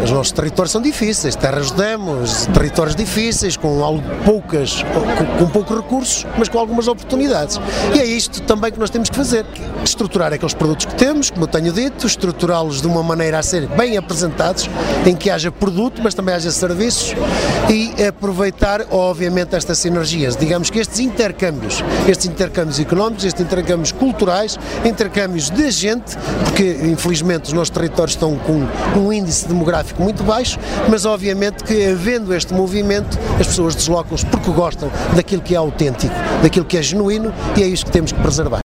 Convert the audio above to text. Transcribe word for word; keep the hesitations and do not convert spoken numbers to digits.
os nossos territórios são difíceis, terras de demos, territórios difíceis, com algo poucas, com, com poucos recursos, mas com algumas oportunidades. E é isto também que nós temos que fazer, estruturar aqueles produtos que temos, como eu tenho dito, estruturá-los de uma maneira a ser bem apresentados, em que haja produto, mas também haja serviços, e aproveitar, obviamente, estas sinergias. Digamos que estes intercâmbios, estes intercâmbios económicos, estes intercâmbios culturais, intercâmbios de gente, porque infelizmente os nossos territórios estão com um índice demográfico muito baixo, mas obviamente que havendo este movimento, as pessoas deslocam-se porque gostam daquilo que é autêntico, daquilo que é genuíno, e é isso que temos que preservar.